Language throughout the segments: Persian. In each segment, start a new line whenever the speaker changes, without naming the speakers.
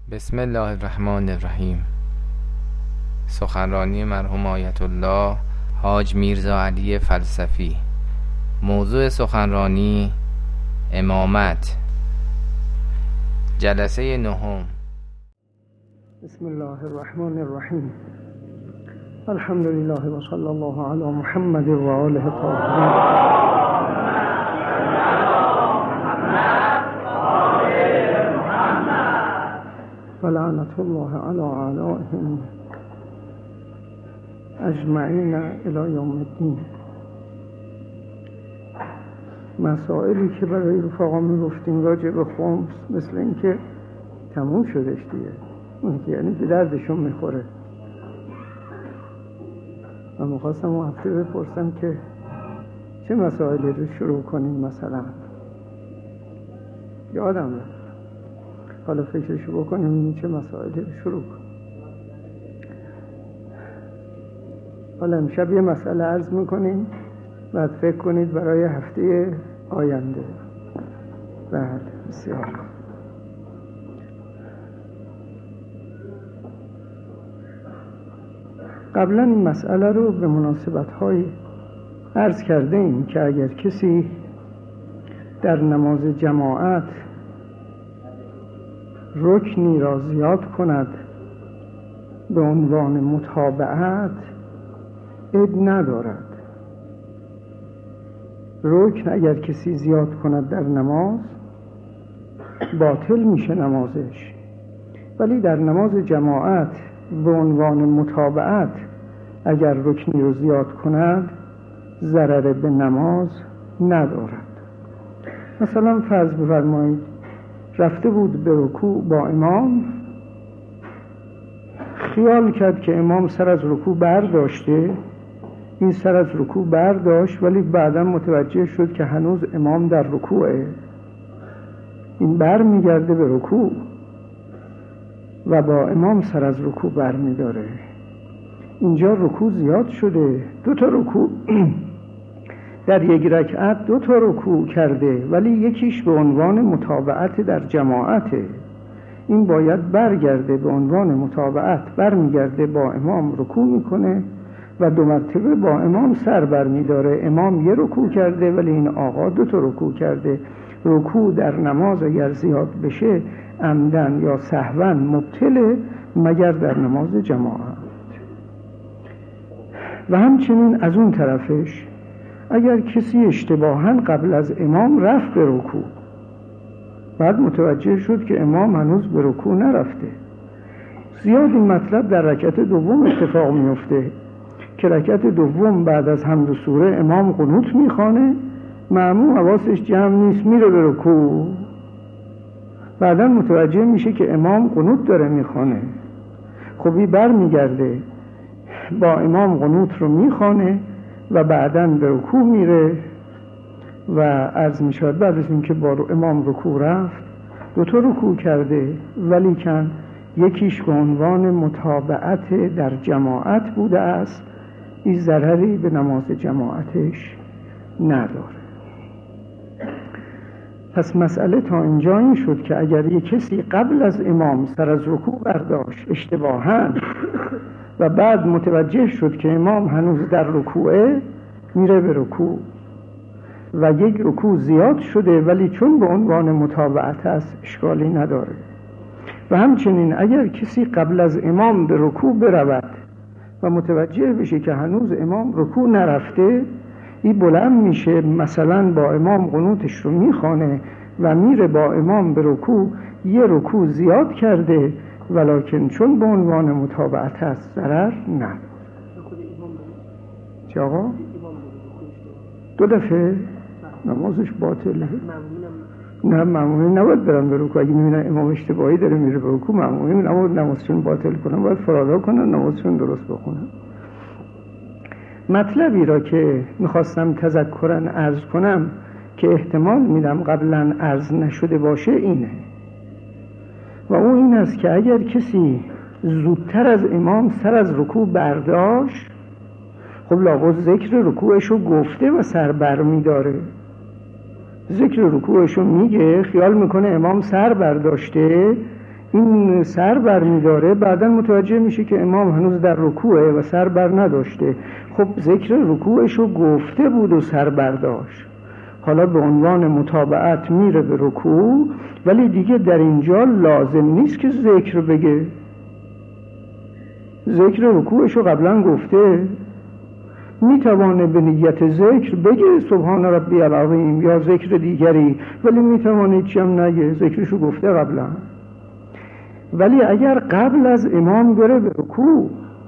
بسم الله الرحمن الرحیم. سخنرانی مرحوم آیت الله حاج میرزا علی فلسفی. موضوع سخنرانی امامت. جلسه نهم.
بسم الله الرحمن الرحیم. الحمد لله و صلی الله علی محمد و آله الطاهرین. و لعنت الله علی اعدائهم اجمعین الی یوم الدین. مسائلی که برای رفقا میگفتیم راجع به خمس مثل اینکه تموم شدش دیگه، اون که یعنی به دردشون میخوره. و میخواستم اون هفته بپرسم که چه مسائلی رو شروع کنیم. مثلا یادم رفت، حالا فکرشو بکنیم این چه مسائلی رو شروع کنیم. حالا امشب یه مسئله عرض میکنیم، بعد فکر کنید برای هفته آینده. بله، بسیار. قبلا این مسئله رو به مناسبت‌های عرض کرده ایم که اگر کسی در نماز جماعت رکنی را زیاد کند به عنوان متابعت، عیب ندارد. رکن اگر کسی زیاد کند در نماز باطل میشه نمازش، ولی در نماز جماعت به عنوان متابعت اگر رکنی رو زیاد کند ضرر به نماز ندارد. مثلا فرض بفرمایید رفته بود به رکوع با امام، خیال کرد که امام سر از رکوع برداشته، این سر از رکوع برداشت ولی بعدا متوجه شد که هنوز امام در رکوعه، این بر میگرده به رکوع و با امام سر از رکوع بر میداره. اینجا رکوع زیاد شده، 2 تا رکوع در یک رکعت 2 تا رکوع کرده، ولی یکیش به عنوان متابعت در جماعته، این باید برگرده به عنوان متابعت، برمیگرده با امام رکوع میکنه و 2 مرتبه با امام سر بر میداره. امام 1 رکوع کرده ولی این آقا 2 تا رکوع کرده. رکوع در نماز اگر زیاد بشه عمدن یا سهوا مبطله، مگر در نماز جماعت. و همچنین از اون طرفش اگر کسی اشتباهاً قبل از امام رفت به رکوع، بعد متوجه شد که امام هنوز به رکوع نرفته، زیاد این مطلب در رکعت دوم اتفاق میفته که رکعت دوم بعد از حمد و سوره امام قنوت میخوانه، مأموم حواسش جمع نیست، میره به رکوع، بعدا متوجه میشه که امام قنوت داره میخوانه. خب بر میگرده با امام قنوت رو میخوانه و بعداً به رکوع میره و عرض میشود بعد از اینکه با امام رکوع رفت 2 تا رکوع کرده، ولی کن یکیش به عنوان متابعت در جماعت بوده است، این ضرری به نماز جماعتش نداره. پس مسئله تا اینجا این شد که اگر یک کسی قبل از امام سر از رکوع برداشت اشتباهاً و بعد متوجه شد که امام هنوز در رکوعه، میره به رکوع و 1 رکوع زیاد شده ولی چون به عنوان متابعت است اشکالی نداره. و همچنین اگر کسی قبل از امام به رکوع برود و متوجه بشه که هنوز امام رکوع نرفته، این بلند میشه مثلا با امام قنوتش رو میخوانه و میره با امام به رکوع، 1 رکوع زیاد کرده ولکن چون به عنوان متابعت هست ضرر نداره. چه آقا؟ 2 دفعه نمازش باطله. نه، مأمومین نباید برن به رکوع. اگه میبینن امام اشتباهی داره میره به رکوع، مأمومین نباید نمازشون باطل کنن، باید فرادا کنن، نمازشون درست بخونن. مطلبی را که میخواستم تذکراً عرض کنم که احتمال میدم قبلا عرض نشده باشه اینه، و اون این است که اگر کسی زودتر از امام سر از رکوع برداشت، خب لابد ذکر رکوعشو گفته و سر بر میداره، ذکر رکوعشو میگه، خیال میکنه امام سر برداشته، این سر بر می‌داره، بعداً متوجه میشه که امام هنوز در رکوعه و سر بر نداشته. خب ذکر رکوعش رو گفته بود و سر برداشت، حالا به عنوان متابعت میره به رکوع، ولی دیگه در اینجا لازم نیست که ذکر بگه. ذکر رکوعش رو قبلا گفته، میتوانه به نیت ذکر بگه سبحان ربی العظیم یا ذکر دیگری، ولی میتوانه هیچی هم نگه، ذکرشو گفته قبلا. ولی اگر قبل از امام بره به رکوع،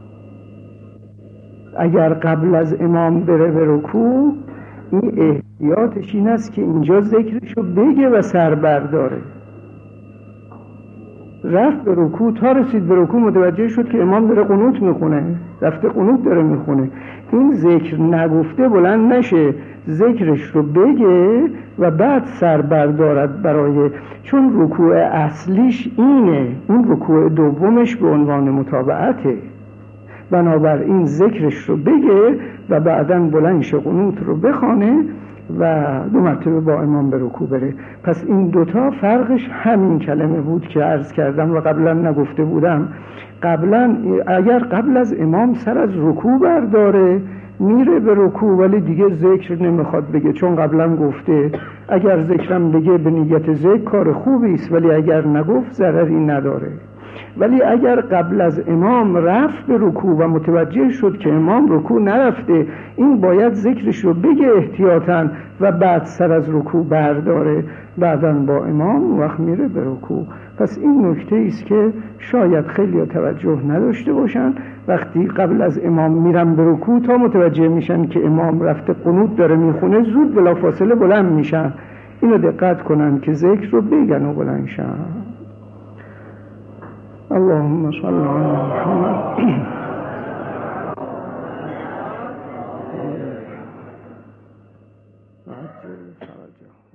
اگر قبل از امام بره به رکوع، این احتیاطش این است که اینجا ذکرشو بگه و سر برداره. رفت به رکوع، تا رسید به رکوع متوجه شد که امام داره قنوت میخونه، رفته قنوت داره میخونه، این ذکر نگفته بلند نشه، ذکرش رو بگه و بعد سر بردارد برای، چون رکوع اصلیش اینه، اون رکوع دومش به عنوان متابعته، بنابراین ذکرش رو بگه و بعداً بلند شه قنوت رو بخونه و 2 مرتبه با امام به رکوع بره. پس این دوتا فرقش همین کلمه بود که عرض کردم و قبلا نگفته بودم. قبلا اگر قبل از امام سر از رکوع برداره میره به رکوع، ولی دیگه ذکر نمیخواد بگه، چون قبلا گفته اگر ذکرم بگه به نیت ذکر کار خوبی است، ولی اگر نگفت ضرری نداره. ولی اگر قبل از امام رفت به رکوع و متوجه شد که امام رکوع نرفته، این باید ذکرش رو بگه احتیاطاً و بعد سر از رکوع برداره، بعداً با امام وقت میره به رکوع. پس این نکته است که شاید خیلی توجه نداشته باشن، وقتی قبل از امام میرن به رکوع تا متوجه میشن که امام رفته قنوت داره میخونه، زود بلافاصله بلند میشن. اینو دقت کنن که ذکر رو بگن و بلند شن. اللهم صل علی محمد.